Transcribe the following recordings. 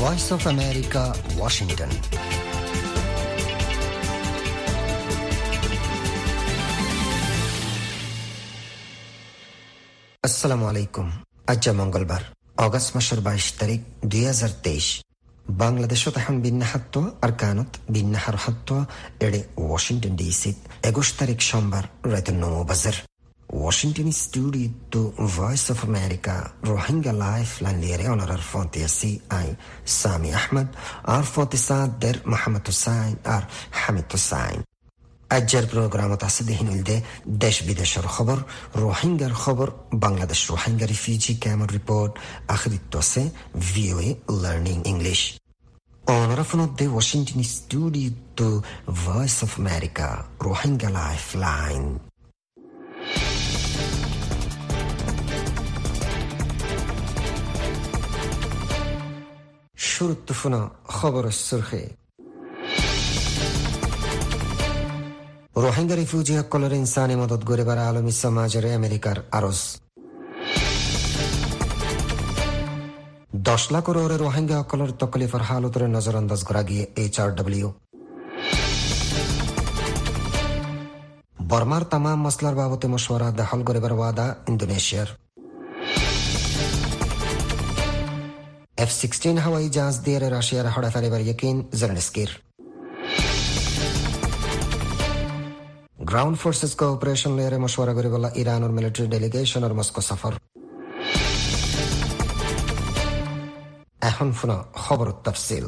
Voice of America, Washington. আসসালামু আলাইকুম। আজ মঙ্গলবার, অগস্ট মাসের 22 তারিখ 2023। বাংলাদেশত এখন বিন্যাহাত্ত আর কানত বিন্যাহার হাত্ত এড়ে ওয়াশিংটন ডিসি 21 তারিখ সোমবার রাত 9 বাজার। Washington studio Voice of America Rohingya Lifeline lere onarar fonti asi ay Sami Ahmed ar fonti Sader Mohammed Hussain ar Hamid Hussain. আজকের প্রোগ্রামত আছে দেহিনুলদে দেশ বিদেশের খবর, রোহিঙ্গার খবর, Bangladesh Rohingya refugee camp report, আখরিত আছে VOA লার্নিং ইংলিশ। অনরাফনদে Washington studio Voice of America Rohingya lifeline. শুরুত্তফুনা খবর সুরখে। রোহিঙ্গা রিফিউজি হকলের ইনসানি মদত গরিবার আলমী সমাজের আমেরিকার আরজ। 10 লাখ ওরে রোহিঙ্গা হকলের তকলিফের হালতরে নজরআন্দাজ করা গিয়ে HRW। বর্মার তাম মসলার বাবতে মশওয়ারা দখল গরিবার ওয়াদা ইন্দোনেশিয়ার। F-16 হওয়াই জাহাজ দিয়ে রাশিয়ার হড়া ফেলিবার ইয়কিন জেলেনস্কির। গ্রাউন্ড ফোর্সেস का ऑपरेशन ले रहे मशवरा करे वाला ईरान और मिलिट्री डेलीगेशन और मस्को सफर। এখন ফুনা খবর তফসিল।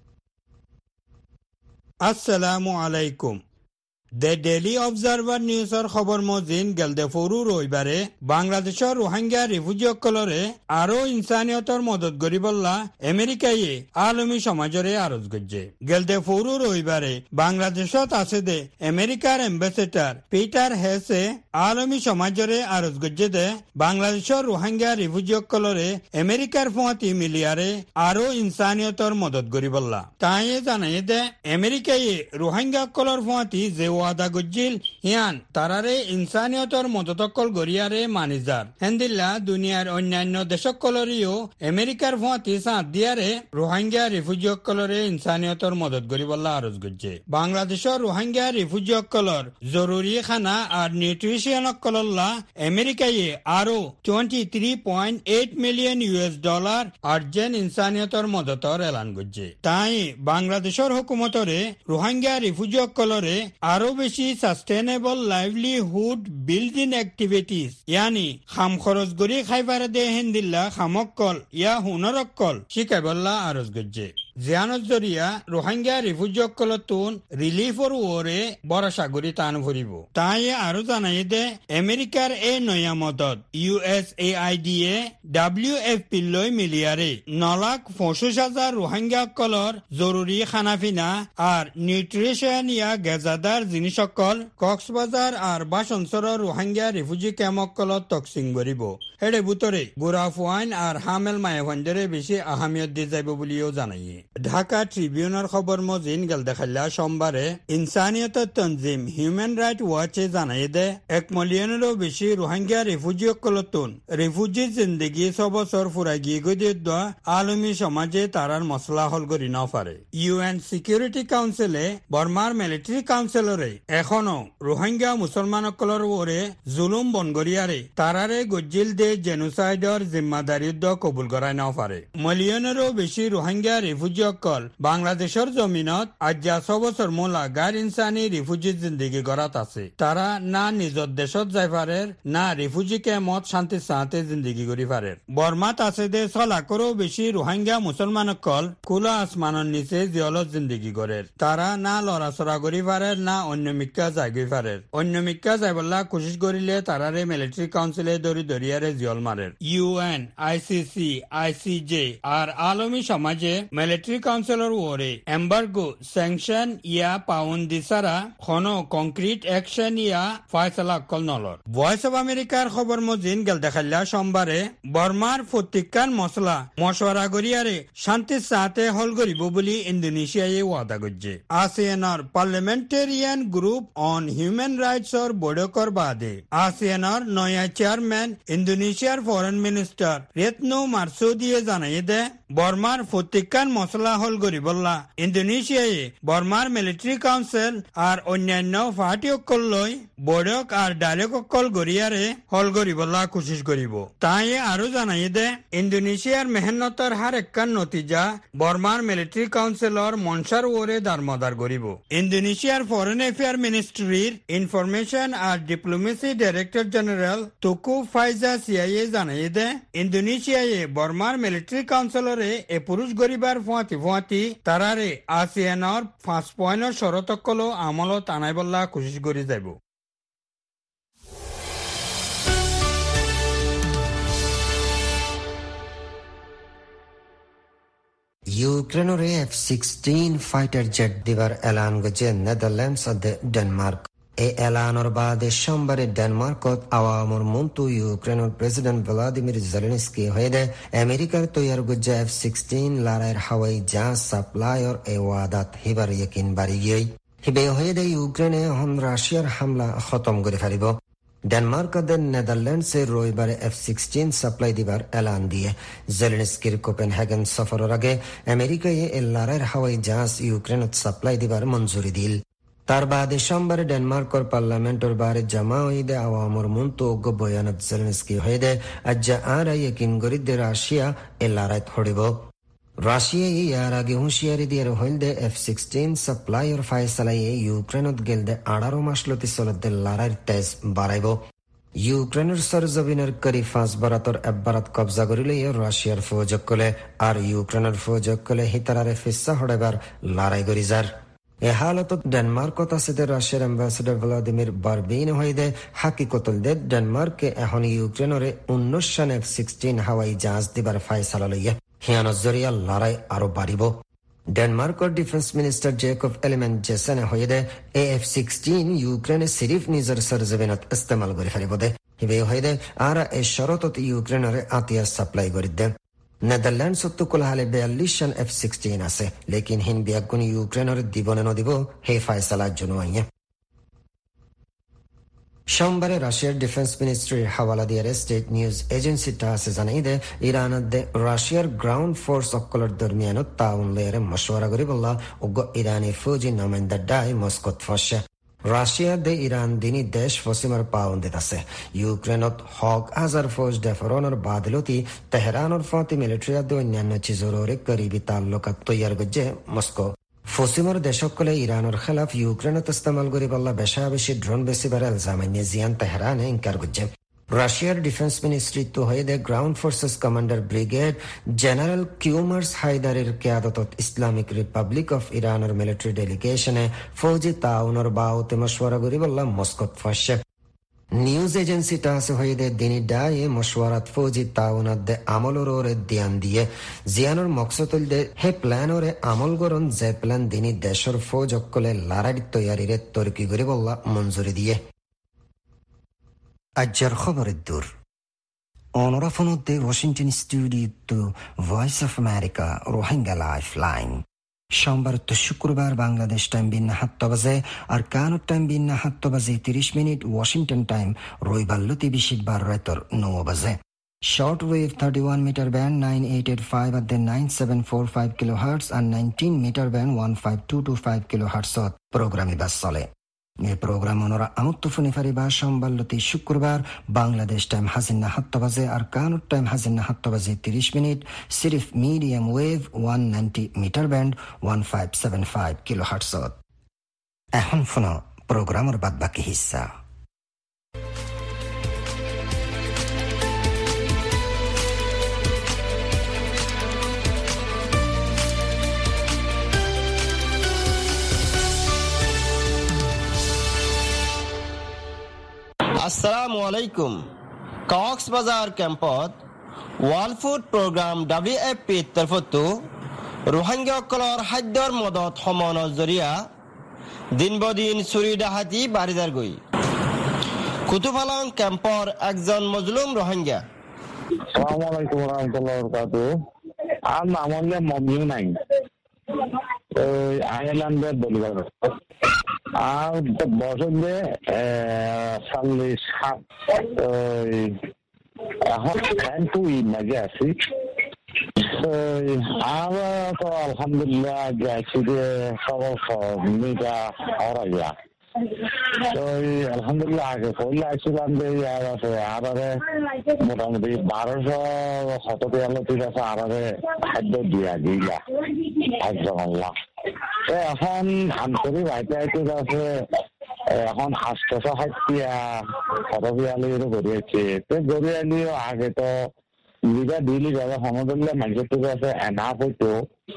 আসসালামু আলাইকুম। দ্য ডেইলি অবজারভার নিউজৰ খবৰ মজিন গেলদে ফৰু ৰবিবাৰে বাংলাদেশৰ ৰোহিংগা ৰিফিউজিসকলৰে আৰু ইনসানিয়তৰ মদত কৰিবলা আমেৰিকাই আলমী সমাজৰে আৰজ কৰিছে। গেলদে ফৰু ৰবিবাৰে বাংলাদেশত আছে দে আমেৰিকাৰ এম্বেচেডাৰ পিটাৰ হেছে আলমী সমাজৰে আৰজ কৰিছে দে বাংলাদেশৰ ৰোহিংগা ৰিফিউজিসকলৰে আমেৰিকাৰ ফুৱাতি মিলিয়াৰে আৰু ইনসানিয়তৰ মদত কৰিবলা। তাই জানাই দে আমেৰিকাই ৰোহিংগাসকলৰ ফুৱাতি যে ওয়াদা গজ্জিল হিয়ান তারারে ইনসানিয়তর মদতকল গরিয়ারে মানিজার হেন্দিল্লা দুনিয়ার অন্যান্য দেশকলরিও আমেরিকার ফুয়াতি সাঁত দিয়ারে রোহিঙ্গা রিফিউজিসকলরে ইনসানিয়তর মদত গরিবল্লা আরজ গজ্জে। বাংলাদেশের রোহিঙ্গা রিফিউজিসকলর জরুরি খানা আর নিউট্রিশনকলল্লা আমেরিকায় আরো $23.8 মিলিয়ন আর্জেন ইনসানিয়তর মদতর এলান গজ্জে। তাই বাংলাদেশের হুকুমতরে রোহিঙ্গা রিফিউজিসকলরে আরো বেশি সাস্টেনেবল লাইভলিহুড বিল্ডিং অ্যাক্টিভিটিস ইয়ানি খাম খরচ গড়ি খাইবারে দে হেন্দিল্লা খামক্কল ইয়া হুনরক্কল শিকাইবল্লা আরজ গজ্জে। জিয়ানত জরিয়া রোহিঙ্গা রিফিউজিসকলতুন রিলিফর ওরে বড় সাগরি টান ভরিব। তাই আরো জানাই দে আমেরিকার এ নয়া মদত USAID WFP লৈ মিলিয়ারে 9,65,000 রোহিঙ্গাসকলর জরুরি খানাফিনা আর নিউট্রিশন ইয়া গেজাদার জিনিসকল কক্সবাজার আর বাসনসর রোহিঙ্গা রিফিউজি ক্যাম্পকলত তকসিং ভরিব। হেডে বুতরে গুরাফওয়াইন আর হামেল মায়াভান্ডারে বেশি আহমিয়ত দি যাইব বলিও জানাইয়ে। ঢাকা ট্রিবিউনের খবর মজিন গেল দেখাল্লা সোমবারে ইনসানিয়ত তনজিম হিউম্যান রাইট ওয়াচে জানাই দে 1 মিলিয়নেরও বেশি রোহিঙ্গা রিফিউজিসকলতুন রিফিউজি জিন্দগি 6 বছর ফুরাই গিয়ে গদিয়ত আলমী সমাজে তারার মশলা হল করি না পারে। UN সিকিউরিটি কাউন্সিলে বর্মার মিলিটারি কাউন্সিলরে এখনো রোহিঙ্গা মুসলমানসকলর ওরে জুলুম বনগরিয়ারে তারারে গজ্জিল দে জেনোসাইডর জিম্মাদারিত্ব কবুল করায় না পারে। মিলিয়নেরও বেশি রোহিঙ্গা রিফিউজিসকল বাংলাদেশের জমিনত আজ্জা 6 বছর মোলা গার ইনসানি রিফিউজি জিন্দগি গড়াত আছে। তারা না নিজর দেশত যাই পারে না রিফিউজি ক্যাম্পত শান্তি সাথে জিন্দগি করি পারে। বর্মাত আছে দে 6 লাখেরও বেশি রোহিঙ্গা মুসলমানসকল খোলা আসমানের নিচে জিয়লত জিন্দগি করে। তারা না লড়াচড়া করি পারে না অন্য মিক্কা যাই পারে। অন্য মিক্কা যাইবল্লা কোশিশ করিলে তারারে মিলিটারি কাউন্সিলে দরিয়ারে জিয়ল মারে। UN, ICC, ICJ আর আলমী সমাজে মিলিটারি মিলিটারি কাউন্সিলর ওরে এম্বার্গো স্যাংশন ইয়া পাউন্দি সারা কোনো কংক্রিট অ্যাকশন ইয়া ফয়সালা কল নলর। ভয়েস অব আমেরিকার খবর মজিন গেল দেখাল্লা সোমবারে বর্মার প্রত্যেকখান মশলা মশওয়ারা করিয়ারে শান্তির সাথে হল করিব বলি ইন্দোনেশিয়ায় ওয়াদা করছে। আসিয়ানর পার্লামেন্টেরিয়ান গ্রুপ অন হিউম্যান রাইটসর বৈঠকর বাদে আসিয়ানর নয়া চেয়ারম্যান ইন্দোনেশিয়ার ফরেন মিনিস্টার রেতনো মারসুদিয়ে জানাই দে বর্মার প্রত্যেকখান মশলা হল করিবল্লা ইন্দোনেশিয়ায় বর্মার মিলিটারি কাউন্সিল আর অন্যান্য পার্টি অকল লই বৈঠক আর ডায়লগ অকল গড়িয়ারে হল করিবল্লা কোশিশ করিব। তাই আরো জানাই দে ইন্দোনেশিয়ার মেহনতর হার একখান নতিজা বর্মার মিলিটারি কাউন্সিলর মনসার ওরে দারমদার করিব। ইন্দোনেশিয়ার ফরেন অ্যাফেয়ার মিনিস্ট্রির ইনফরমেশন আর diplomacy director general Teuku Faizasyah জানাই দে ইন্দোনেশিয়ায় বর্মার মিলিটারি কাউন্সিলরে এ পুরুষ গরিবার ফুয়াতি তারারে আসিয়ানর 5 পয়েন্টর শরতকল আমলত আনাইবল্লা কোশিশ করি যাব। ইউক্রেনরে F-16 ফাইটার জেট দিবার এলান গজে নেদারল্যান্ডস অদে ডেনমার্ক। এই এলানোর বাদে সোমবারে ডেনমার্কত আওয়ামর মন্তু ইউক্রেনের প্রেসিডেন্ট ভ্লাদিমির জেলেনস্কি হয়ে দে আমেরিকার তৈয়ার গজ্জা F-16 লড়াইয়ের হাওয়াই জাহাজ সাপ্লাইর এ ওয়াদাত হিবার ইয়কিন বাড়ি গিয়ে হিবে হয়ে দে ইউক্রেনে এখন রাশিয়ার হামলা খতম করে ফেলিব। ডেনমার্ক নেদারল্যান্ডসের রবিবারে F-16 সাপ্লাই দিবার এলান দিয়ে জেলেনস্কির কোপেনহেগেন সফরের আগে আমেরিকায় এ লড়াইয়ের হাওয়াই জাহাজ ইউক্রেনত সাপ্লাই দিবার মঞ্জুরি দিল। তার বাদে সোমবারে ডেনমার্কর পার্লামেন্টর বারে জমা হয়ে দে আওয়ামর মন্তু অজ্ঞ বয়ানত জেলেনস্কি হয়ে দে আজ্জা আর ইয়কিন গরিদে রাশিয়া এ লড়াইত হড়িব। রাশিয়া ইয়ার আগে হুঁশিয়ারি দিয়ে হইল দে F-16 সাপ্লাইয়ের ফায়সালাইয়ে ইউক্রেনত গেল দে 18 মাস লতি চলতে লড়াইয়ের তেজ বাড়াইব। ইউক্রেনের সরজমিনের করি 5 বারাতর এবারাত কবজা করিলে রাশিয়ার ফৌজকলে আর ইউক্রেনের ফৌজকলে হিতারারে ফিসা হড়াইবার লড়াই করি যার। এ হালত ডেনমার্কত আছে দে রাশিয়ার অ্যাম্বাসেডর ভ্লাদিমির বারবিন হয়ে দে হাকিকতল দে ডেনমার্কে এখন ইউক্রেনরে 19 সন F-16 হাওয়াই জাহাজ দিবার ফায়সালা লইয়া হিয়ানোর জরিয়া লড়াই আরো বাড়িব। ডেনমার্কর ডিফেন্স মিনিস্টার জেকব এলিমেন্ট জেসেনে হয়ে দে F-16 ইউক্রেনে সিরিফ নিজের সরজমিনত ইস্তেমাল করে ফেলিব দে হিবে হয়ে দে আর এ শরতত ইউক্রেনরে আতিয়ার সাপ্লাই করে দে। নেদারল্যান্ডস কোলাহালে 42 সন F-16 আছে লেকিন হিন বিয়াগুন ইউক্রেনরে দিবনে নদিব হে ফায়সালার জন্য আইয়ে। সোমবারে রাশিয়ার ডিফেন্স মিনিস্ট্রির হাওয়ালা দিয়ে স্টেট নিউজ এজেন্সি টাসে জানাই দে ইরানত দে রাশিয়ার গ্রাউন্ড ফোর্স অকলর দরমিয়ানত তাউন লেয়ারে মশওয়ারা করি বললা উগ্র ইরানি ফৌজি নমেন্দা ডাই মস্কোত ফসে। রাশিয়া দে ইরান দিনী দেশ ফসিমার পাউন্দিত আছে। ইউক্রেনত হক হাজার ফৌজ ডেফরনের বাদলতি তেহরানের ফাতি মিলিটারি দে অন্যান্য চিজোরে করিবি তাল্লুকাত তৈয়ার গজ্জে মস্কো। ফসিমর দেশকলে ইরানের খেলাফ ইউক্রেনত ইস্তেমাল করি বললা বেশা বেশি ড্রোন বেশি বার এলজামাইনে জিয়ান তেহরানে ইনকার গজ্জে। রাশিয়ার ডিফেন্স মিনিস্ট্রি তো হয়ে দে ground forces commander brigade general Kioumars হায়দারের কেয়াদতত ইসলামিক রিপাবলিক অফ ইরানের মিলিটারি ডেলিগেশনে ফৌজি তাউনের বাউতে মশওয়ারা করি বললা মস্কোত ফসে। নিউজ এজেন্সি টাসে হয়ে দে দিনী ডায়ে মশওয়ারাত ফৌজি তাউনাত দে আমলর ওরে ধ্যান দিয়ে জিয়ানোর মকসদল দে হে প্ল্যান ওরে আমল করন যে প্ল্যান দিনী দেশের ফৌজ অকলে লড়াই তৈয়ারিরে তর্কি করি বললা মঞ্জুরি দিয়ে। আজ্জার খবরের দূর অনরা ফোনতে Washington studio to Voice of America Rohingya lifeline সোমবার তো শুক্রবার বাংলাদেশ টাইম বিন্না 7 বাজে আর কানুর টাইম বিন্না 7 বাজে 30 মিনিট ওয়াশিংটন টাইম রবিবার লতি বিশিকবার রাতর 9 বাজে। Short wave 31 metre band 9885 at the 9745 kilohertz and 19 metre band 15225 kilohertz প্রোগ্রামে বাস চলে। এই প্রোগ্রাম ওনারা আমত্ত ফোনে ফারিবা সোমবার লতি শুক্রবার বাংলাদেশ টাইম হাজিনা 7 বাজে আর কানুর টাইম হাজিনা 7 বাজে 30 মিনিট সিরিফ medium wave 190 metre band 1575 kilohertz. এখন ফোন প্রোগ্রামের বাদ বাকি হিস্সা। আসসালামু আলাইকুম। কক্সবাজার ক্যাম্পত ওয়ার্ল্ড ফুড প্রোগ্রাম WFP তরফতো ৰোহিংগাসকলৰ খাদ্যৰ মদত সমানৰ জৰিয়া দিন চুৰি ডাহাতি বাঢ়িদাৰ গৈ কুতুফালং কেম্পৰ একজন মজলুম ৰোহিংগা। আসসালামু আলাইকুম ওয়া রাহমাতুল্লাহি ওয়া বারাকাতুহু। আর নাম হলে মমিউ নাই, ওই আয়ারল্যান্ডের বলিবার আর বছরে 47 এখন একটু মাঝে আছি। আর তো আলহামদুলিল্লাহ গেছি যে সব মিটা হরাইয়া আলহামদুলিল্লাহ আগে পড়লে আসছিলাম যে আরে মোটামুটি 1200 শতকরা ঠিক আছে আরে খাদ্য দিয়া দিলা একজন এখন আন্তরি আইতে আইতে আছে এখন 860 শতকরা গড়িয়েছে। তো গড়িয়ালিও আগে তো লিগা দিলি যাবে সমদুল্লাহ মানুষের আছে এনাফ হইতো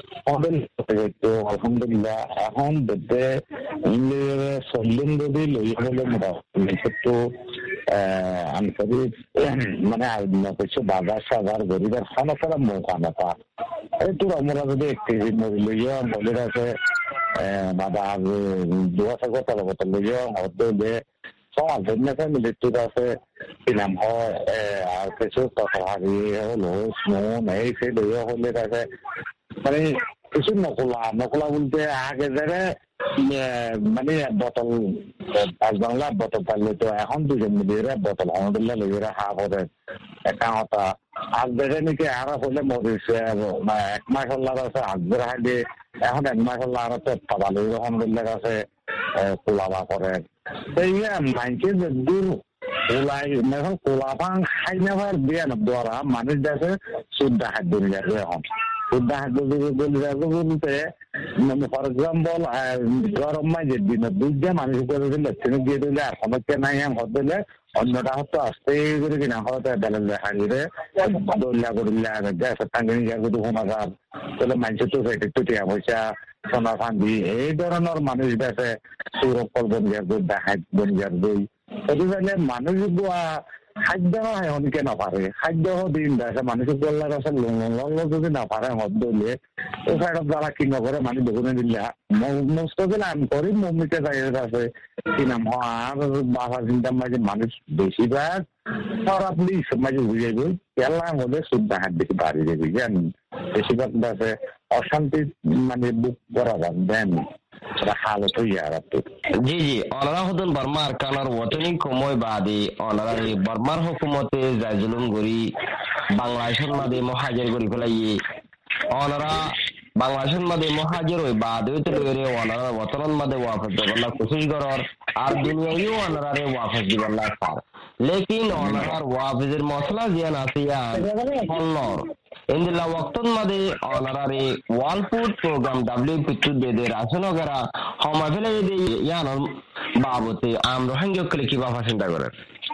আলহামদুলিল্লাহ এখন দেখতে চল্লিম যদি লই হলে মোটামুটি আন্তরিক মানে কিছু বাজার সাজার গরিবের খানা মৌকা নাপা এই তোর আমরা যদি 1 কেজি মরি লইয়া বলে আছে বাবা 200 টাকা বোতল লইয়া হতে সমাজ মিলিত আছে কি নাম হয় আর কিছু তরকারি হলো এই সে লইয়া হলে আছে মানে কিছু নকলা বলতে আগে যারা মানে বোতল 5 বাংলা বোতল পারলে তো এখন 2জন মিলিয়ে বোতল আলহামদুলিল্লাহ লইয়া হা করে একটা হতা আজ দেখে নাকি আর হলে মরিছে 1 মাস হল্লার আছে আগের হাইলে এখন 1 মাস হল্লা আর তো ভালো আলহামদুলিল্লাহ আছে কোলাবা করে এই মাইকে দূর কোলাই এখন কোলাপাং খাই নেওয়ার বিয়ান দ্বারা মানুষ দেখে শুদ্ধ খাদ্য নিয়ে যাবে। এখন শুদ্ধ খাদ্য বলতে মানে ফর এক্সাম্পল গরম মাঝের দিনে 2টা মানুষ করে দিলে দিয়ে দিলে আর সমস্যা নাই হত দিলে অন্যটা হতো আস্তে করে কিনা হতে বেলা হারিয়ে দৌড়লা করিলা গ্যাস টাঙ্গি শোনা যান তাহলে মানুষের তো একটু টিয়া পয়সা সোনা ফান্দি এই ধরনের মানুষ দেখে সৌরফল বনিয়ার দই দেখায় বনিয়ার দই সেইটো মানুষ খাদ্য নহয় শনিকে নাপারে খাদ্য দিন দেখে মানুষ বললার আছে যদি নাপারে হদ দলে ও সাইডত যারা কি নকরে মানুষ দেখুনে দিলে নষ্ট দিলে আমি করি মম্মিতে যাই আছে কি নাম আর বাসা চিন্তার মাঝে মানুষ বেশিরভাগ আপনি মাঝে বুঝে গই পেলা হলে শুদ্ধ হাত বেশি বাড়ি যাবি জানি বেশিরভাগ আছে অশান্তি মানে বুক করা যান দেন হালত জি অনারা হদন বর্মার কানার ওয়াটনি কময় বাদে অনারা বর্মার হুকুমতে জাজলুম গরি বাংলাদেশের মাঝে মহাজের গরি ফেলাইয়ে অনারা বাংলাদেশের মাঝে মহাজের ওই বাদে তৈরি অনারা ওয়াতনের মাঝে ওয়াফাস দিবাল্লা কোশিশ করার আর দুনিয়ায়ও অনারারে ওয়াফাস দিবাল্লা স্যার লেকিন অনারার ওয়াফাসের মশলা জিয়ান আসিয়া ফলনর ইন্দিল্লা ওয়াক্তন মাদে অনারারে ওয়ার্ল্ড ফুড প্রোগ্রাম WFP দে রাশন ওগেরা হমা ফেলে দে ইয়ানোর বাবতে আম রোহিঙ্গা কি বাবা চিন্তা করেন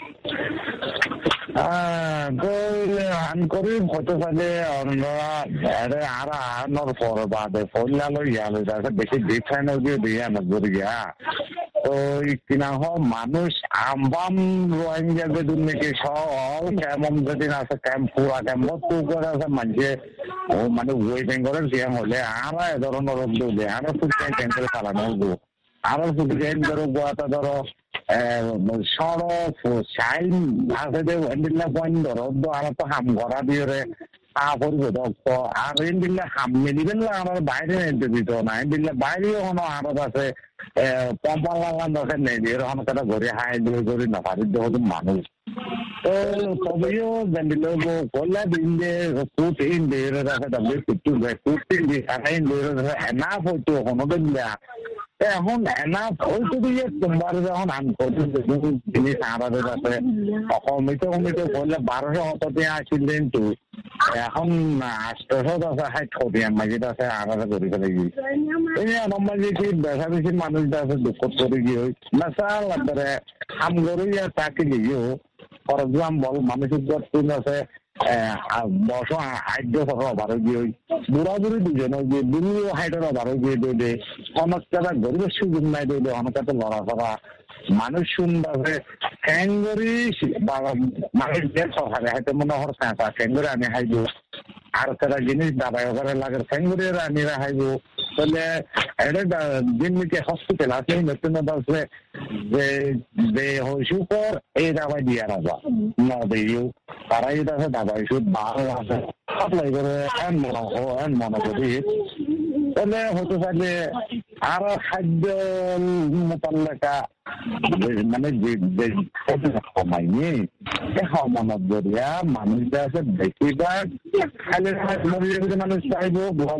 করি হতে পারে আর পর বাদে ফলালো ইয়ালো বেশি ডিফারেন্ট দিয়ে গিয়া তো কিনা মানুষ আমবাম রোহিঙ্গা দুর্নীতি সব কেমন যেদিন আছে ক্যাম্প পুরা ক্যাম্প তো করে আছে মানুষে মানে ওয়েস্ট বেঙ্গলের গেম হলে আমরা এ ধরনের রোগ দিলে আরো ফুড ক্যান্সার চালানো হবো আরো ফুড ক্যান্সার গোয়াটা ধরো সড়ক সাইন আছে যে এন্ডিল্লা পয়েন্ট ধরো আর তো হাম ঘরা দিয়ে পরিবেদক আর এন্ডিল্লা হাম মেডিকেল আমার বাইরে নিতে দিত না এন্ডিল্লা বাইরেও কোনো আরত আছে পম্পা লাগান দরকার নেই এরকম একটা ঘরে হাই দিয়ে করি না পারি হতো মানুষ তবেও জানিল কলা দিন যে কুটিন দিয়ে রাখা যাবে কুটিন দিয়ে এনাফ হইতো কোনো দিন এখন এনাফ হইতো দিয়ে তোমার যখন আন জিনিস আড়াদের আছে অমিত করলে 1200 হতে আসছিলেন তো এখন 800 আছে 60 মাঝে আছে আড়াদা করে ফেলে গিয়ে এই মাঝে কি বেশা বেশি মানুষ আছে দুঃখ করে গিয়ে না চাল আপনারা হাম করে তাকে গিয়েও ফর এক্সাম্পল মানুষের যতদিন আছে 208 টাকা বারো গিয়ে বুড়া বুড়ি দুজনে গিয়ে বুড়িও 60 টাকা বারো গিয়ে দিলে অনেক টাকা গরিবের সুযোগ নাই দিলে অনেক টাকা লড়াফড়া মানুষ শুনবে ক্যাঙ্গরি মানুষ দেড় সরকারে হয়তো মনে হয় ক্যাঙ্গরি আমি হাইব আর তারা জিনিস দাবাই করে লাগার ফ্যাঙ্গুরে রানিরা হাইব তাহলে এটা দিনকে হসপিটাল আছে নতুন আছে যে হইসুকর এই দাবাই দিয়ে রাখা না দিও তারা এটা আছে দাবাই সুদ ভালো আছে সাপ্লাই করে এন মনে করি তাহলে হতে পারে আরো খাদ্য মোতালেকা মানে যে কমাইনি সমানত জরিয়া মানুষটা আছে বেশিরভাগ খালি মানুষ চাইব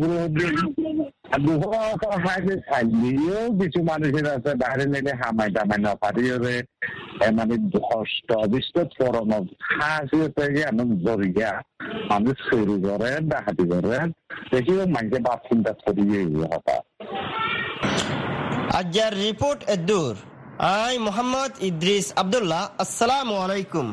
কিছু মানুষের আছে বাইরে নেলে হামাই টামাই না পারিওরে মানে কষ্ট বিস্তার করোনা হাসিতে জরিয়া মানুষ চুরি করেন ডাকাতি করেন দেখিও মানুষের বাপ চিন্তা করিয়ে হতা আজ্জার রিপোর্ট এদুর আই মোহাম্মদ ইদ্রিস আব্দুল্লাহ আসসালামু আলাইকুম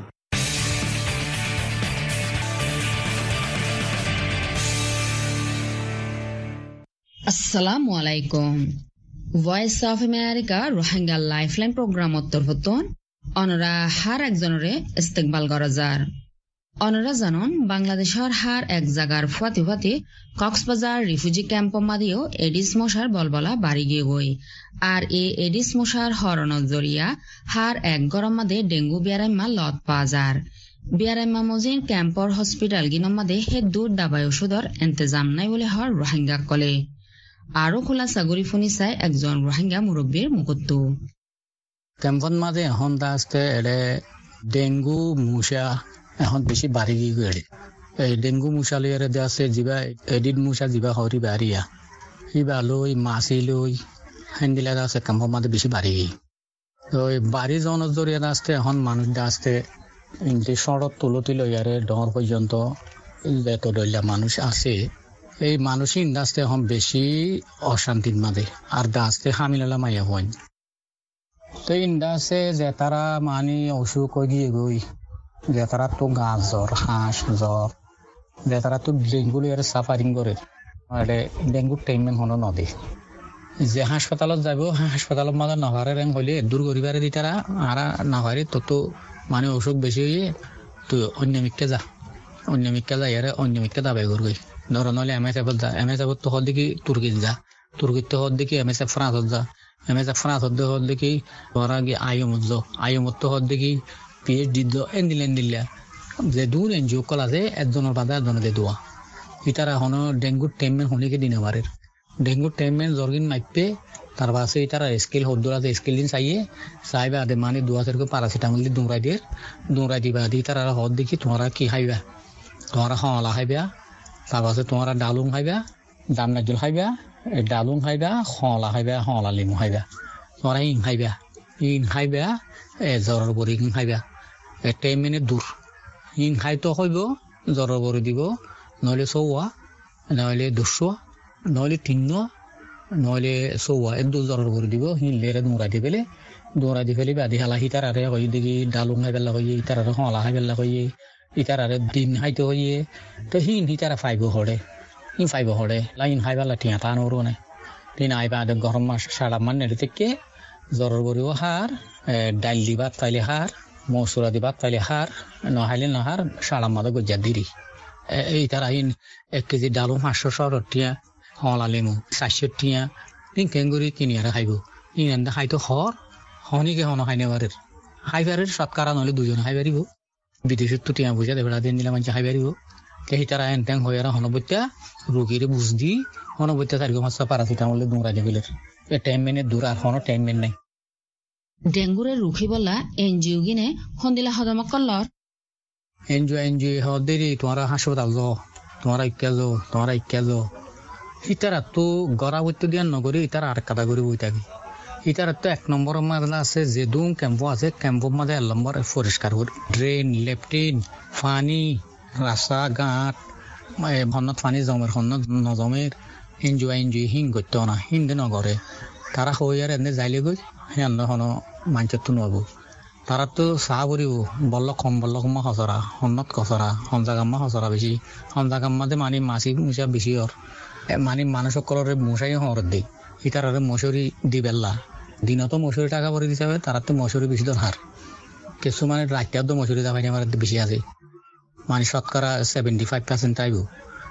আসসালামু আলাইকুম Voice of America Rohingya lifeline programme তরফতন অনরা হার একজনরে ইস্তেকবাল করা যার অনরা জানন বাংলাদেশের হার এক জায়গার ফুয়াতি ফুয়াতি কক্সবাজার রিফিউজি ক্যাম্প মাদিও এডিস মশার বলবলা বাড়ি গিয়ে গই আর এই এডিস মশার হরণত জরিয়া হার এক গরম মাদে ডেঙ্গু বিয়ারাইমা লত পাওয়া যার বিয়ারাইমা মজিন ক্যাম্পর হসপিটাল গিনম মাদে হে দূর দাবাই ওষুধর এন্তেজাম নাই বলে হর রোহিঙ্গা কলে আরো খোলা সাগরি ফুনি চাই একজন রোহিঙ্গা মুরব্বীর মুকুত্তু ক্যাম্পন মাঝে এখন আসতে এড়ে ডেঙ্গু মশা এখন বেশি বাড়ি গিয়ে এই ডেঙ্গু মশা লিয়ারে আছে যা এডিট মশা যা হরি বাড়িয়া ইবা লই মাছি লই হ্যান্ডিলার আছে ক্যাম্পন মাঝে বেশি বাড়ি গিয়ে ওই বাড়ি জনের জরিয়া আসতে এখন মানুষ আসতে ইংলিশ শরৎ তুলতি লইয়ারে ডর পর্যন্ত যত দলিয়া মানুষ আছে এই মানুষই ইন্ডাস্ট্রি এখন বেশি অশান্তির মাঝে আর দাসতে হামিলালা মাইয়া হইন তো ইন্ডাস্ট্রি যে তারা মানে অসুখ গিয়ে গই যে তারা তো গাছ জ্বর হাঁস জ্বর যে তারা তো ডেঙ্গু লিয়ারে সাফারিং করে ডেঙ্গুর ট্রিটমেন্ট হনো নদী যে হাসপাতালত যাব হাসপাতালত মাঝে নাভারে রেং হইলে দূর করিবারে দি তারা আর নাভারে তত মানে অসুখ বেশি হইয়ে তুই অন্যমিককে যা ইয়ারে অন্যমিককে দাবাই করবি ধরো নলে এমএসএফত যা এমএসএফত তো হল দেখি তুর্কিত যা তুর্কিত তো হল দেখি এমএসএফ ফ্রান্সত যা এমএসএফ ফ্রান্সত হল দেখি ধরা গিয়ে আইএমত তো হল দেখি পিএইচডি এন্দিলা যে দূর এনজিও কল আছে একজনের বাদে একজনে দোয়া ইতারা হনো ডেঙ্গুর টেমমেন্ট হনিকে দিনে পারে ডেঙ্গুর টেমমেন্ট জর্গিন মাইপে তার পাশে ইতারা স্কেল হদ্দুর আছে স্কেল দিন চাইবা আদে মানে দোয়া সেরকম প্যারাসিটামল দিয়ে দৌড়াই দিবা দি তারা হদ দেখি তোমরা কি খাইবা তোমরা হলা খাইবা তার পাশে তোমরা ডালুং খাইবা দামনাজুল খাইবা ডালুং খাইবা হলা লিমু খাইবা তোমরা ইন খাইবা জ্বরের বড়ি ইন খাইবা 10 মিনিট দূর ইন খাইতো হইব জ্বরের বড়ি দিব নহলে চৌয়া নহলে 200 নহলে 300 নহলে চৌয়া একদু জ্বরের বড়ি দিব হিলেরে দৌড়াই দি ফেলি বাদি হালা হিতারারে হই দেখি ডালুং খাইবেলা হইয়ে ইতারারে হলা খাইবেলা হইয়ে ইতারারে দিন খাইতে হইয়ে তো হিতারা ফাইব হড়ে লাইন খাইবেলা টিয়া টান ওরো নাই দিন আইবা গরম মাস সারা মান নেড়ে থেকে জ্বরের বড়িও হার ডাইল দিবাত পাইলে হার মসুরা দিবাত পাইলে হার নহাইলে নহার সারা মাদে গজ্জা দিরি এই তারা 1 কেজি ডালুং 500 টিয়া হলা লেমু 400 টিয়া তিন কেঙ্গুরি কিনি আর খাইব ইন খাইতো হনিকে হন খাইনে পারের খাইবারের শতকরা নহলে 2 জন খাইবারিব বিদেশের তো টিয়া বুঝা দেবড়া দিন দিলে মানুষ খাইবারিব সেই তারা এনটেং হয়ে আর হনবত্যা রোগীরে বুঝ দি হনবত্যা 4 প্যারাসিটামল দৌড়াই দিবিলে এ 10 মিনিট দূর আর হন 10 মিনিট নাই ডেঙ্গুরে রুখি বলা এনজিও গিনে হন্দিলা হদমা কল্লর এনজিও হদেরি তোমরা হাসপাতাল যাও তোমরা ইক্কা যাও ইতারা তো গড়া বইতে দিয়া নগরী ইতারা আর কাদা করে বই থাকি ইতারা তো 1 নম্বর মাদলা আছে যে দুম ক্যাম্প আছে ক্যাম্প মাঝে 1 নম্বর পরিষ্কার করে ড্রেন লেফটিন পানি রাস্তা ঘাট ভন্নত পানি জমের নজমের এনজিও হিং করতে না হিন্দে নগরে তারা হই আর এনে যাইলে গই হেন হন মাঞ্চত তো নব তারা তো চাহ করিব বল্লকমা হচরা হন্নত কচরা হঞ্জাগাম্মা হচরা বেশি হঞ্জাগাম্মাতে মানে মাছি মুচা বেশি হর মানে মানুষ সকলরে মশাই হর দেই ইতারে মশুরি দি বেলা দিনতো মশুরি টাকা পরে দিতে হবে তারা তো মশুরি বেশি দরকার কিছু মানে রাত্রিও তো মশুরি দাবাই আমার বেশি আছে মানে শতকরা 75% আইব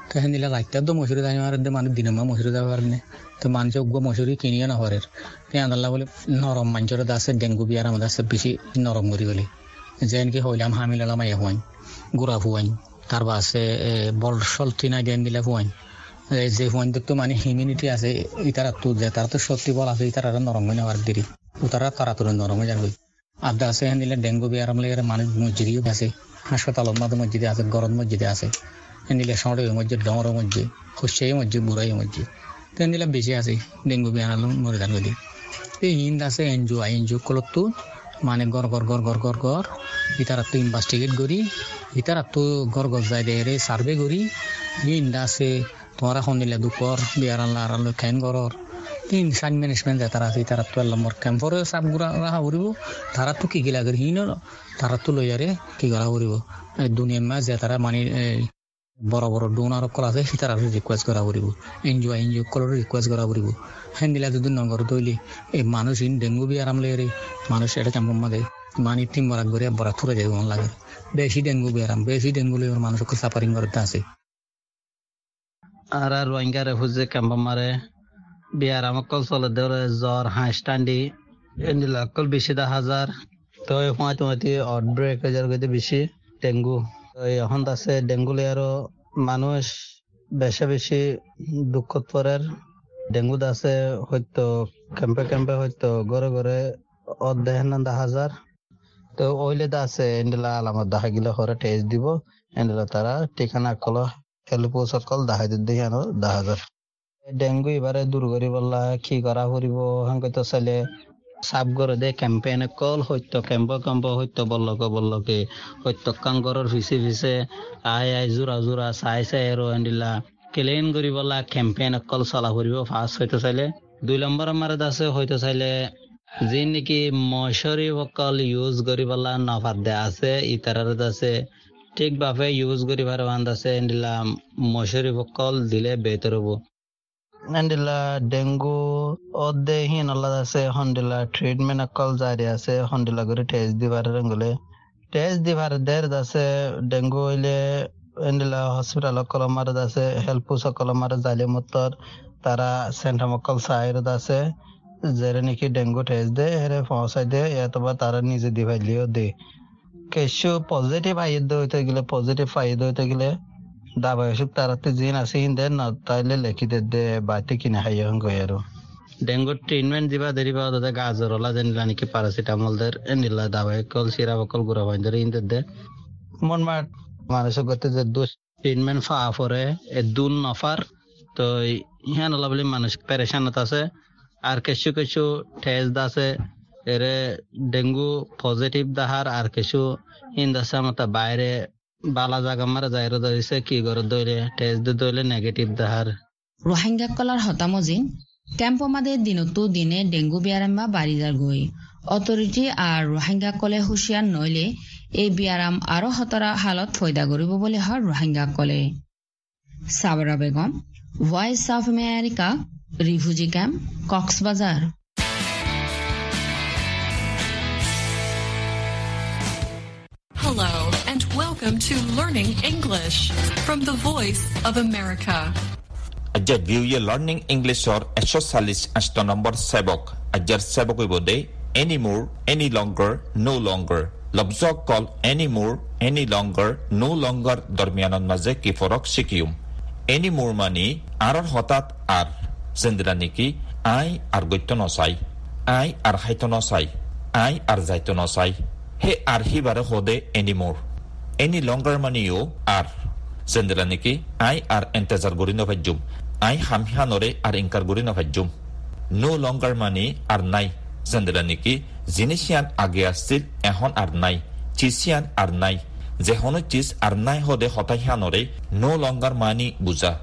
তো হ্যাঁ দিলে রাইতে তো মশুরি দাঁড়িয়ে মারে মানে দিনে মশুরি দেওয়া পারেন তো মানুষ মশুরি কিনিয়ে না হরের আদাল্লা বলে নরম মানুষের আছে ডেঙ্গু বিয়ার আমাদের আছে বেশি নরম করি বলি যেন কি হইলাম হামিলাম আইয়া হুয়াইন গুড়া হুয়াইন তারপর আছে বল সলতি নাই দেন দিলে হুয়াইন যে হুয়াইন তো মানে হিউমিনিটি আছে ইতারা তো যে তারা তো শক্তি বল আছে ইতারা নরম হয়ে নেওয়ার দেরি তারা তাড়াতাড়ি নরম হয়ে যাবে আদা আছে হ্যাঁ দিলে ডেঙ্গু বিয়ার আমলে মানুষ মসজিদও আছে হাসপাতালের মধ্যে মসজিদে আছে গরম মসজিদে আছে নিলে সড়ে মসজিদ ডমর মসজিদ খুশাই মসজিদ বুড়াই মসজিদ তো নিলে বেশি আছে ডেঙ্গু বিয়ার মরে যান বলি এই হিন্দ আছে এনজিও কলতো মানে গড় ইতারা তো ইনভেস্টিগেট করি ইতারা তো গড় যাই দে সার্ভে করি হিন্দ আছে তোমার এখন নিলে দুপর বিয়ার আল্লাহ খেন গড়র তিন সাইন ম্যানেজমেন্ট তারা আছে তারা তো নম্বর ক্যাম্পরে সাপ গুড়া রাখা করিব তারা তো কি গিলা করি হিন তারা তো লইয়ারে কি করা করিব দুনিয়ার মাঝ যে তারা মানে বড় বড় ডোনার কল আছে তারা রিকোয়েস্ট করা করিব এনজিও কলর রিকোয়েস্ট করা করিব হ্যাঁ দিলা যদি নগর তৈলি এই মানুষ ইন ডেঙ্গু বি আরাম লেরে মানুষ এটা কেমন মাদে মানে তিন বরাক করে বরাক থুরে যায় মন লাগে বেশি ডেঙ্গু বি আরাম বেশি ডেঙ্গু লের মানুষকে সাফারিং করতে আছে আর রোহিঙ্গা রেফিউজি ক্যাম্প মারে বিয়ার আমকল চলে দেওয়ার জ্বর হাঁস টান্ডি এন্ডিলা কল বেশি 10,000 তো তোমাতি আউটব্রেক হাজার গতি বেশি ডেঙ্গু এখন আছে ডেঙ্গু লেয়ারও মানুষ বেশি দুঃখত পরের ডেঙ্গু আছে হয়তো ক্যাম্পে হয়তো ঘরে অর্ধেক 10,000 তো ওইলে আছে এন্ডিলা আলামত দেখা গেলে হরে টেস্ট দিব এন্ডিলা তারা ঠিকানা কল হেল্প সকল দেখা দিয়ে 10,000 ডেঙ্গু এবারে দূর করি বললা কি করা করিব হাঙ্কতো চাইলে সাপ করে দে ক্যাম্পেইন কল হয়তো ক্যাম্প হয়তো বললকে হয়তো কাঙ্গরের ফিসে আই জোৰা চাই আৰু এন্ডিলা ক্লিন করি বললা ক্যাম্পেইন কল চলা করিব ফার্স্ট হয়তো চাইলে 2 নম্বর আমার আছে হয়তো চাইলে যে নাকি মশারি সকল ইউজ করি বললা নফার দে আছে ইতারার আছে ঠিকভাবে ইউজ করি পারে বান্ধ আছে এন্ডিলা মশারি সকল দিলে বেহতর হবো এন্ডিলা ডেঙ্গু অদে হিন আল্লাহ আছে হন্ডিলা ট্রিটমেন্ট অকল জারি আছে হন্ডিলা করে টেস্ট দিবার রঙ্গলে টেস্ট দিবার দের আছে ডেঙ্গু হইলে এন্ডিলা হসপিটাল অকল মার আছে হেল্প সকল মার জালি মতর তারা সেন্টার অকল সাইর আছে যেরে নাকি ডেঙ্গু টেস্ট দে হেরে পৌঁছাই দে অথবা তারা নিজে দিবাইলিও দে কিছু পজিটিভ আইদ হইতে গেলে দাবাই ওষুধ তারাতে জিন আছে দেন না তাইলে লেখি দে বাড়িতে কিনে খাইয়া হঙ্গই আর ডেঙ্গুর ট্রিটমেন্ট দিবা দেরিবা দাদা গাজর ওলা জানিলা নাকি প্যারাসিটামল দের এনিলা দাবাই কল সিরাপ কল গুড়া ভাই ধরে ইন্দে দে মন মার মানুষের গতে যে দোষ ট্রিটমেন্ট ফা পরে এ দুন নফার তো ইহান ওলা বলে মানুষ পেরেশানত আছে আর কিছু টেস্ট আছে এরে ডেঙ্গু পজিটিভ দাহার আর কিছু ইন্দাসে মতো বাইরে বালা জাগা মারা যাইরো দিছে কি করে দইলে টেস্ট দইলে নেগেটিভ দাহার রোহিঙ্গা কলার হতামজিন ক্যাম্প মাদে দিনতো দিনে ডেঙ্গু বিয়ারাম্বা বাড়ি যার গই অথরিটি আর রোহিঙ্গা কলে হুঁশিয়ার নইলে এই বিয়ারাম আরো হতরা হালত ফয়দা করিব বলে হয় রোহিঙ্গা কলে Sabra Begum Voice of America refugee camp Cox's Bazar Hello and welcome to Learning English from the Voice of America. Ajar view ye learning English or socialist ashton number sebok. Ajar sebok ibode anymore, any longer, no longer. Labzok call anymore, any longer, no longer dormianon maze ki forok sikium. Anymore mani arar hotat ar. Zendra niki I ar goitonosai. I ar haitonosai. I ar zaitonosai. He ar hibare hode anymore. Any longer mani you ar. Zendra niki I ar entezar gorino vajum. I hamhanore ar inkar gorino vajum. No longer mani ar nai. Zendra niki জিনিসিয়ান আগে আসছিল এখন আর নাই চিসিয়ান আর নাই যে হন cheese আর নাই হদে হতাইহানরে নো লঙ্গার মানি বুঝা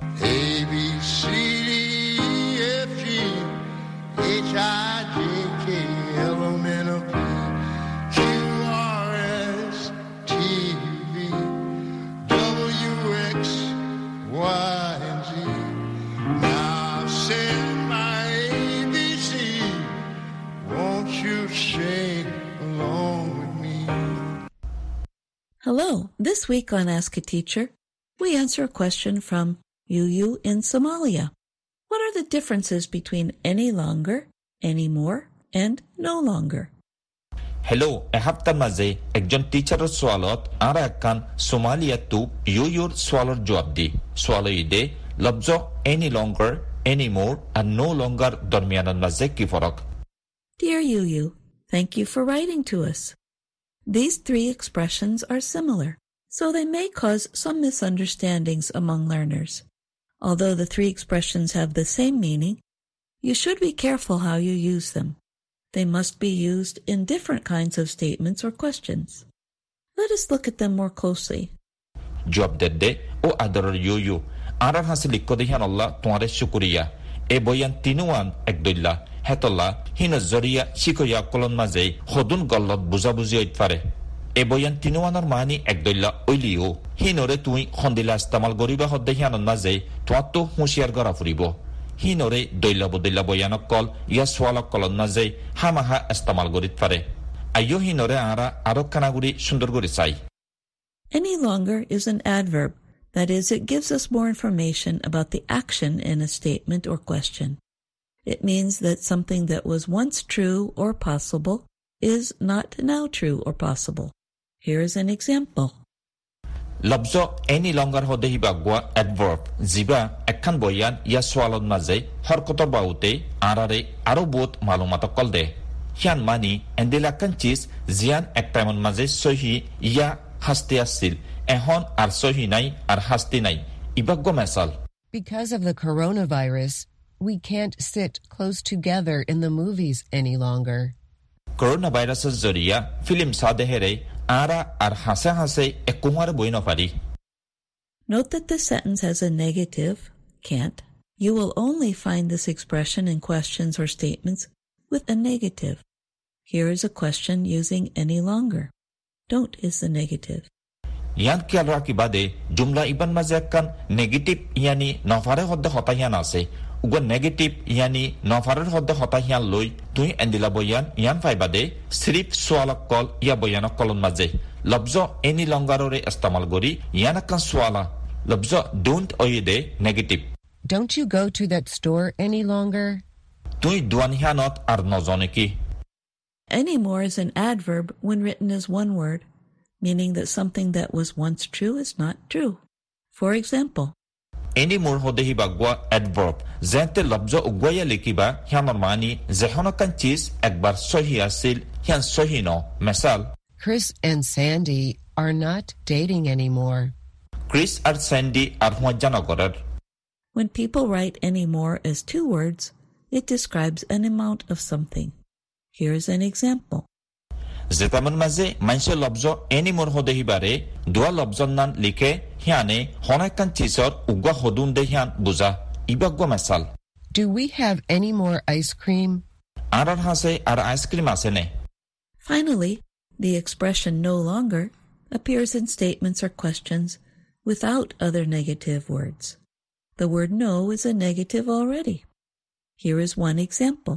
Hello, this week on Ask a Teacher, we answer a question from UU in Somalia. What are the differences between any longer, any more, and no longer? Hello, এহাপ্তার মাঝে একজন টিচারের সোয়ালত আর একখান Somalia তু your সোয়ালর জবাব দি সোয়াল ইদে লফজ any longer, any more, and no longer দরমিয়ানের মাঝে কি ফরক? Dear UU, thank you for writing to us. These three expressions are similar, so they may cause some misunderstandings among learners. Although the three expressions have the same meaning, you should be careful how you use them. They must be used in different kinds of statements or questions. Let us look at them more closely. জবাব দে ও আদরের you আরার হাসিল কদিহান আল্লাহ তোমারে শুকরিয়া এ বয়ান তিনুয়ান একদুল্লাহ হেতল্লাহ হিন জরিয়া শিকইয়া colon মাঝে হদুন গল্লত বুঝাবুঝি হইতে পারে এ বয়ান তিনুয়ানের মানি একদুল্লাহ ওইলিও হিনরে তুই খন্দিলা ইস্তেমাল গরিবা হদ্দেহিয়ানের মাঝে তোমার তো হুঁশিয়ার গড়া ফুরিব হিনরে দৈলা বদৈলা বয়ানক কল ইয়া সোয়ালক কলন মাঝে হামাহা ইস্তেমাল গরিত পারে আইয়ো হিনরে আরো কানাগুড়ি সুন্দর করে চাই Any longer is an adverb. That is, it gives us more information about the action in a statement or question. It means that something that was once true or possible is not now true or possible. Here is an example. লফজ any longer হদে হিবাগুয়া adverb জিবা একখান বয়ান ইয়া সোয়ালন মাঝে হরকতর বাউতে আরারে আরো বহুত মালুমাত call দে হিয়ান মানি এন্দিলাকান cheese জিয়ান এক Timon মাঝে সহি ইয়া হাসতে আসছিল এখন আর সহি নাই আর হাসতে নাই ইবাগ্য মেসাল Because of the coronavirus, we can't sit close together in the movies any longer. Coronavirus জরিয়া ফিল্ম সাদেহেরে আরা আর হাসে হাসে একুমার বই না পারি Note that the sentence has a negative, can't. You will only find this expression in questions or statements with a negative. Here is a question using any longer. Don't is the negative. ইয়ান খেয়াল রাখি বাদে জুমলা ইবান মাঝে একখান negative ইয়ানি নফারের হদ্দে হতাহিয়ান আছে Hugo negative ইয়ানি নফারের হদ্দে হতাহিয়ান লই তুই এন্দিলা বয়ান ইয়ান phi বাদে সিরিফ সোয়ালক কল ইয়া বয়ানক কলন মাঝে লফজ এনি লঙ্গাররে ইস্তেমাল করি ইয়ান একখান সোয়ালা লফজ ডোন্ট ওইদে negative Don't you go to that store any longer? তুই দুয়ানহিয়ানত আর নজনে কি Any more is an adverb when written as one word, meaning that something that was once true is not true. For example, any more hode hibagwa adverb zente labzo ugwaya likiba hiamar mani zehonakan cheese ekbar sohi asil hian sohi no misal Chris and Sandy are not dating anymore. Chris and Sandy are hojana gorar. When people write any more as two words, it describes an amount of something. Here is an example. Zetaman maze manshe labzo any more hode hibare dua labzon nan like hiane honakan cheesor ugwa hodun de hian buza ibagwa misal Do we have any more ice cream? Arar hase ar ice cream asene. Finally, the expression no longer appears in statements or questions without other negative words. The word no is a negative already. Here is one example.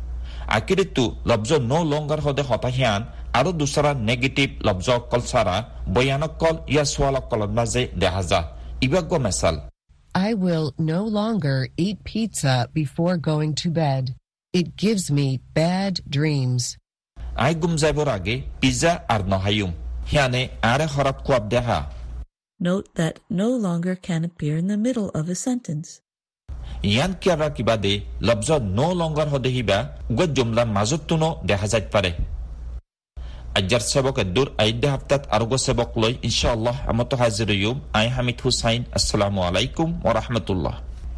Akiritu labzo no longer hode hotahian aro dusara negative labzo kol sara boyanok kol ya swalok kol maze dehaza ibagwa misal I will no longer eat pizza before going to bed. It gives me bad dreams. I gumzaibor age pizza ar no hayum hiane are kharab kwab deha. Note that no longer can appear in the middle of a sentence. ইয়ান কিয়ারা কিবাদে লফজ no longer হদে হিবা উগত জুমলার মাজুতুনো দেখা যাইতে পারে আজ্জার সেবক দূর আইদে হাফতাত আরগো সেবক লই ইনশাআল্লাহ আমতো হাজির ইউম আই হামিদ হুসাইন আসসালামু আলাইকুম ওয়া রাহমাতুল্লাহ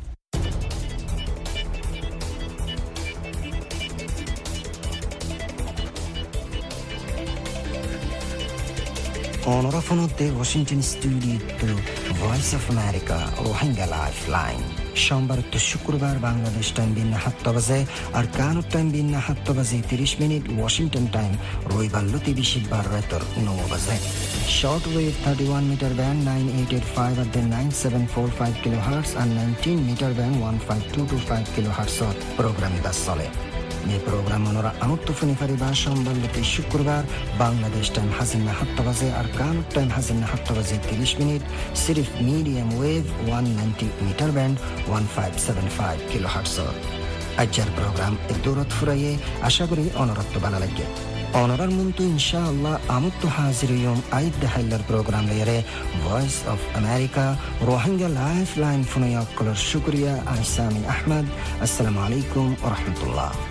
অনরাফনতে Washington studio Voice of America Rohingya lifeline সোমবার তো শুক্রবার বাংলাদেশ টাইম বিন 7 বাজে আর কানাডা টাইম বিন 7 বাজে 30 মিনিট ওয়াশিংটন টাইম রবিবার লতি বিশিবার রাতর 9 বাজে short wave 31 metre band 9885 at the 9745 kilohertz and 19 metre band 15225 kilohertz programme চলে মে প্রোগ্রাম ওনরা আমত্ত ফোনে ফারিবা সম্বন্ধে শুক্রবার বাংলাদেশ টাইম হাজিনা 7 বাজে আর কানুত টাইম হাজিনা 7 বাজে 30 মিনিট সিরিফ medium wave 190 metre band 1575 kilohertz. আজকের প্রোগ্রাম দৌলত ফুরাইয়ে আশা করি অনরত্ব বালা লাগে। অনরার মন্তু ইনশাআল্লাহ আমত্ত হাজির ইয়ম আইদ দেহাইলার প্রোগ্রাম লেয়ারে Voice of America Rohingya lifeline ফোনয়াক্কলর শুক্রিয়া আইসামি আহমদ। আসসালামু আলাইকুম ওয়া রাহমাতুল্লাহ।